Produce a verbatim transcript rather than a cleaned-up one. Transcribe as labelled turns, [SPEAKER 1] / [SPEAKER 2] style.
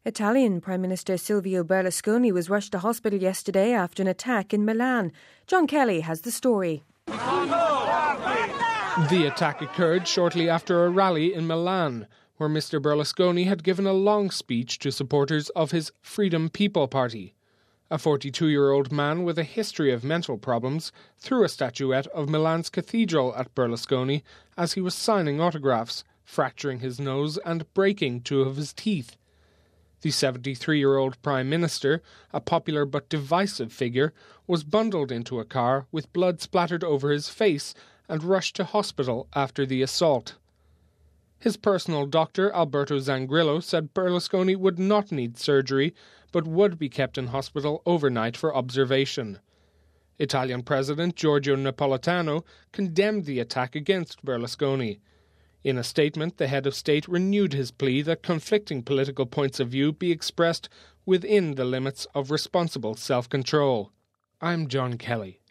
[SPEAKER 1] Italian Prime Minister Silvio Berlusconi was rushed to hospital yesterday after an attack in Milan. John Kelly has the story.
[SPEAKER 2] The attack occurred shortly after a rally in Milan, where Mister Berlusconi had given a long speech to supporters of his Freedom People Party. A forty-two-year-old man with a history of mental problems threw a statuette of Milan's cathedral at Berlusconi as he was signing autographs, fracturing his nose and breaking two of his teeth. The seventy-three-year-old Prime Minister, a popular but divisive figure, was bundled into a car with blood splattered over his face and rushed to hospital after the assault. His personal doctor, Alberto Zangrillo, said Berlusconi would not need surgery, but would be kept in hospital overnight for observation. Italian President Giorgio Napolitano condemned the attack against Berlusconi. In a statement, the head of state renewed his plea that conflicting political points of view be expressed within the limits of responsible self-control. I'm John Kelly.